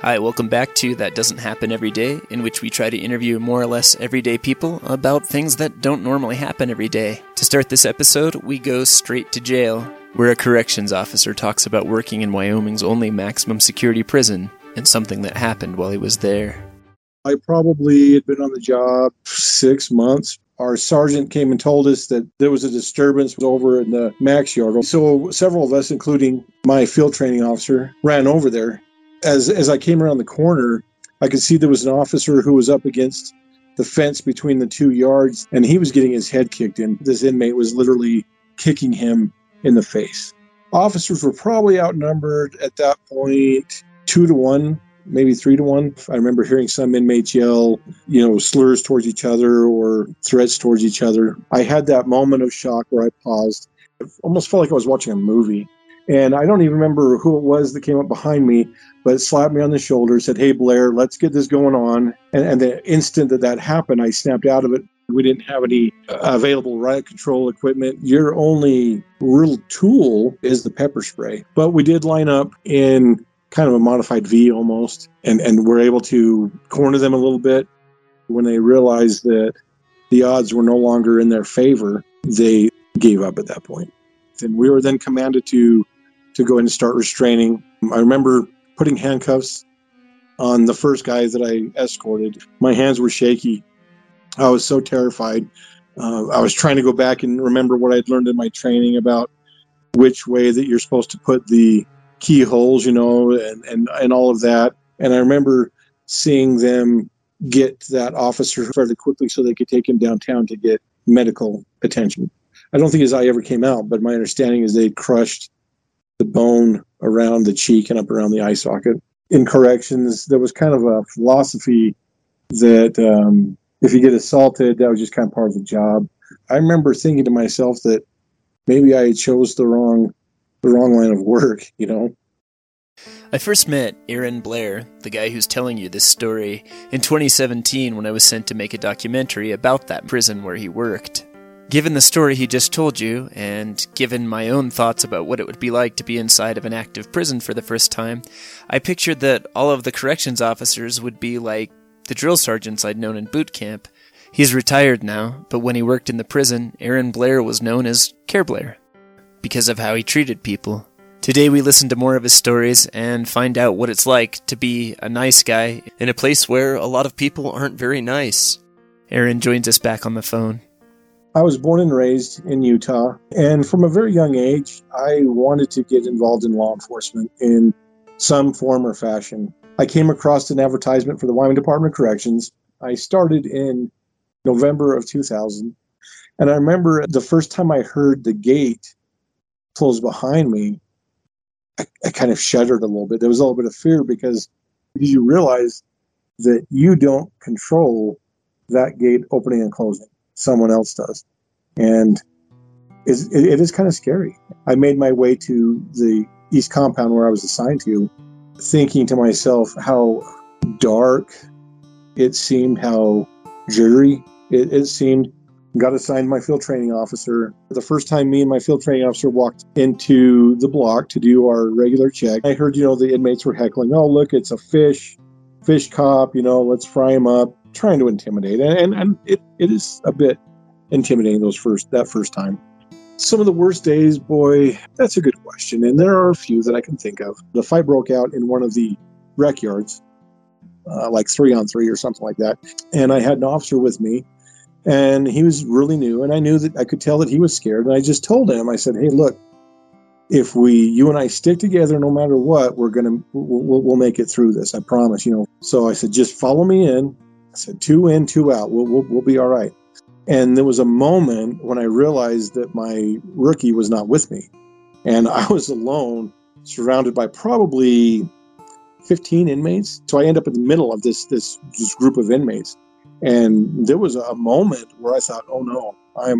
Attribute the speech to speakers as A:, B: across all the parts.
A: Hi, welcome back to That Doesn't Happen Every Day, in which we try to interview more or less everyday people about things that don't normally happen every day. To start this episode, we go straight to jail, where a corrections officer talks about working in Wyoming's only maximum security prison, and something that happened while he was there.
B: I probably had been on the job 6 months. Our sergeant came and told us that there was a disturbance over in the max yard. So several of us, including my field training officer, ran over there. As I came around the corner, I could see there was an officer who was up against the fence between the 2 yards, and he was getting his head kicked in. This inmate was literally kicking him in the face. Officers were probably outnumbered at that point 2-1, maybe 3-1. I remember hearing some inmates yell, slurs towards each other or threats towards each other. I had that moment of shock where I paused. It almost felt like I was watching a movie. And I don't even remember who it was that came up behind me, but slapped me on the shoulder, said, "Hey, Blair, let's get this going on." And the instant that happened, I snapped out of it. We didn't have any available riot control equipment. Your only real tool is the pepper spray. But we did line up in kind of a modified V almost, and we're able to corner them a little bit. When they realized that the odds were no longer in their favor, they gave up at that point. And we were then commanded to go in and start restraining. I remember putting handcuffs on the first guy that I escorted. My hands were shaky. I was so terrified. I was trying to go back and remember what I'd learned in my training about which way that you're supposed to put the keyholes, and all of that. And I remember seeing them get that officer fairly quickly so they could take him downtown to get medical attention. I don't think his eye ever came out, but my understanding is they crushed the bone around the cheek and up around the eye socket. In corrections, there was kind of a philosophy that if you get assaulted, that was just kind of part of the job. I remember thinking to myself that maybe I chose the wrong line of work,
A: I first met Aaron Blair, the guy who's telling you this story, in 2017 when I was sent to make a documentary about that prison where he worked. Given the story he just told you, and given my own thoughts about what it would be like to be inside of an active prison for the first time, I pictured that all of the corrections officers would be like the drill sergeants I'd known in boot camp. He's retired now, but when he worked in the prison, Aaron Blair was known as Care Blair, because of how he treated people. Today we listen to more of his stories and find out what it's like to be a nice guy in a place where a lot of people aren't very nice. Aaron joins us back on the phone.
B: I was born and raised in Utah, and from a very young age, I wanted to get involved in law enforcement in some form or fashion. I came across an advertisement for the Wyoming Department of Corrections. I started in November of 2000, and I remember the first time I heard the gate close behind me, I kind of shuddered a little bit. There was a little bit of fear because you realize that you don't control that gate opening and closing. Someone else does. And it is kind of scary. I made my way to the east compound where I was assigned to, thinking to myself how dark it seemed, how dreary it seemed. Got assigned my field training officer. The first time me and my field training officer walked into the block to do our regular check, I heard, the inmates were heckling, "Oh, look, it's a fish cop, let's fry him up," trying to intimidate. And it is a bit intimidating that first time. Some of the worst days, boy, that's a good question. And there are a few that I can think of. The fight broke out in one of the rec yards, like 3-on-3 or something like that. And I had an officer with me, and he was really new. And I knew that I could tell that he was scared. And I just told him, I said, "Hey, look, if you and I stick together, no matter what, we'll make it through this. I promise, So I said, just follow me in. I said, 2 in, 2 out. We'll be all right. And there was a moment when I realized that my rookie was not with me. And I was alone, surrounded by probably 15 inmates. So I end up in the middle of this group of inmates. And there was a moment where I thought, oh no,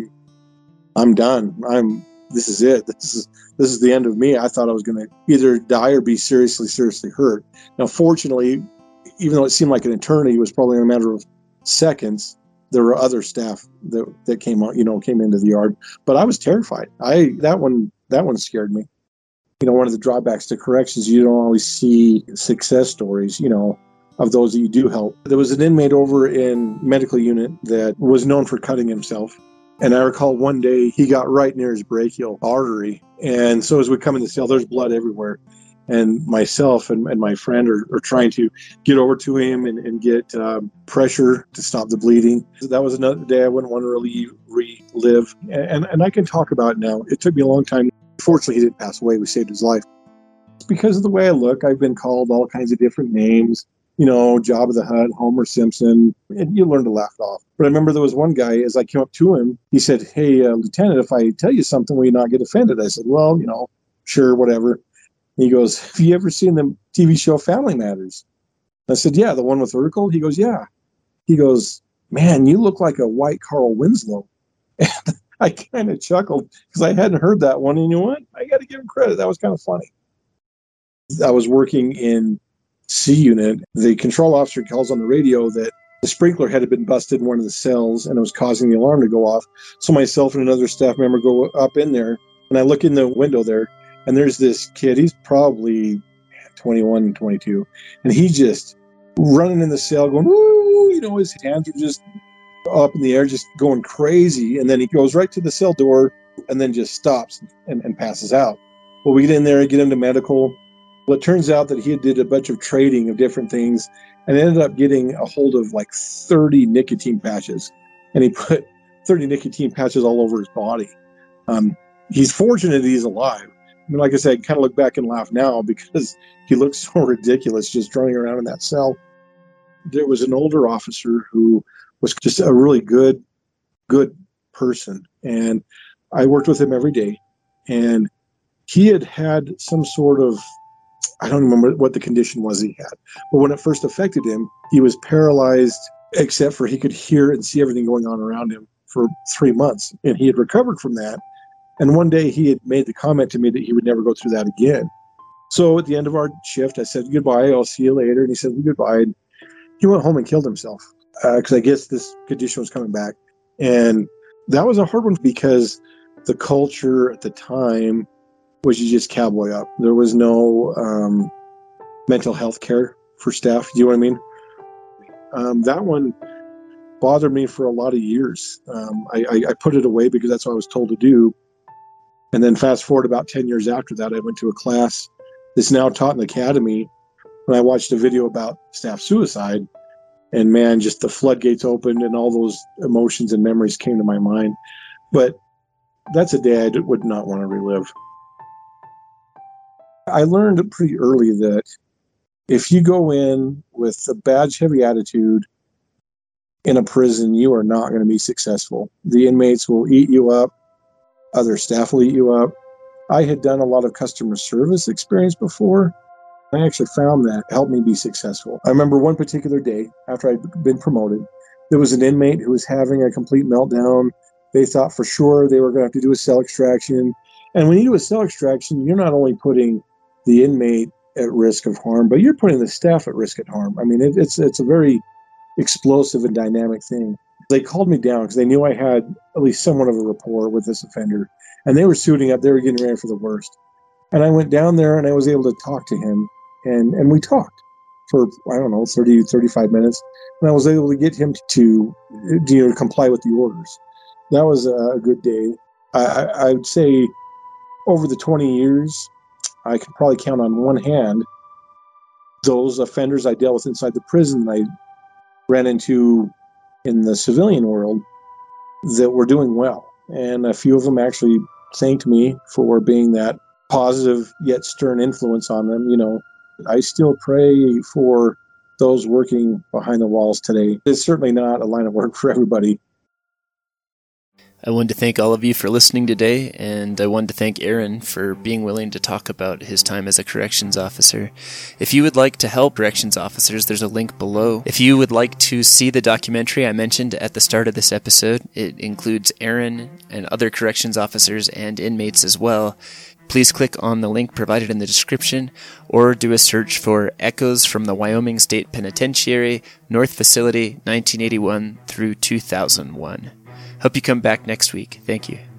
B: I'm done. This is it. This is the end of me. I thought I was going to either die or be seriously hurt. Now, fortunately, even though it seemed like an eternity, it was probably in a matter of seconds. There were other staff that came out, came into the yard, but I was terrified. That one scared me. One of the drawbacks to corrections, you don't always see success stories, of those that you do help. There was an inmate over in medical unit that was known for cutting himself. And I recall one day he got right near his brachial artery. And so as we come in the cell, there's blood everywhere. And myself and my friend are trying to get over to him and get pressure to stop the bleeding. That was another day I wouldn't want to really relive. And I can talk about it now. It took me a long time. Fortunately, he didn't pass away. We saved his life. It's because of the way I look. I've been called all kinds of different names. Jabba the Hutt, Homer Simpson, and you learn to laugh it off. But I remember there was one guy, as I came up to him, he said, "Hey, Lieutenant, if I tell you something, will you not get offended?" I said, "Well, sure, whatever." And he goes, "Have you ever seen the TV show Family Matters?" I said, "Yeah, the one with Urkel." He goes, "Yeah." He goes, "Man, you look like a white Carl Winslow." And I kind of chuckled because I hadn't heard that one. And you know what? I got to give him credit. That was kind of funny. I was working in C unit. The control officer calls on the radio that the sprinkler had been busted in one of the cells and it was causing the alarm to go off. So myself and another staff member go up in there, and I look in the window there, and there's this kid. He's probably 21, 22, and he just running in the cell going, "Woo!" His hands are just up in the air, just going crazy. And then he goes right to the cell door and then just stops and passes out. Well, we get in there and get him to medical. Well, it turns out that he did a bunch of trading of different things and ended up getting a hold of like 30 nicotine patches. And he put 30 nicotine patches all over his body. He's fortunate that he's alive. I mean, like I said, I kind of look back and laugh now because he looks so ridiculous just running around in that cell. There was an older officer who was just a really good person. And I worked with him every day. And he had some sort of, I don't remember what the condition was he had, but when it first affected him, he was paralyzed, except for he could hear and see everything going on around him for 3 months. And he had recovered from that. And one day he had made the comment to me that he would never go through that again. So at the end of our shift, I said, "Goodbye, I'll see you later." And he said, "Well, goodbye." And he went home and killed himself because I guess this condition was coming back. And that was a hard one because the culture at the time was you just cowboy up. There was no mental health care for staff. Do you know what I mean? That one bothered me for a lot of years. I put it away because that's what I was told to do. And then fast forward about 10 years after that, I went to a class that's now taught in the academy, and I watched a video about staff suicide. And man, just the floodgates opened and all those emotions and memories came to my mind. But that's a day I would not want to relive. I learned pretty early that if you go in with a badge-heavy attitude in a prison, you are not going to be successful. The inmates will eat you up. Other staff will eat you up. I had done a lot of customer service experience before. I actually found that helped me be successful. I remember one particular day after I'd been promoted, there was an inmate who was having a complete meltdown. They thought for sure they were going to have to do a cell extraction. And when you do a cell extraction, you're not only putting the inmate at risk of harm, but you're putting the staff at risk of harm. I mean, it's a very explosive and dynamic thing. They called me down because they knew I had at least somewhat of a rapport with this offender. And they were suiting up. They were getting ready for the worst. And I went down there and I was able to talk to him. And we talked for, 30, 35 minutes. And I was able to get him to comply with the orders. That was a good day. I would say over the 20 years, I could probably count on one hand those offenders I dealt with inside the prison I ran into in the civilian world that were doing well. And a few of them actually thanked me for being that positive yet stern influence on them. I still pray for those working behind the walls today. It's certainly not a line of work for everybody.
A: I wanted to thank all of you for listening today, and I wanted to thank Aaron for being willing to talk about his time as a corrections officer. If you would like to help corrections officers, there's a link below. If you would like to see the documentary I mentioned at the start of this episode, it includes Aaron and other corrections officers and inmates as well. Please click on the link provided in the description, or do a search for Echoes from the Wyoming State Penitentiary, North Facility, 1981 through 2001. Hope you come back next week. Thank you.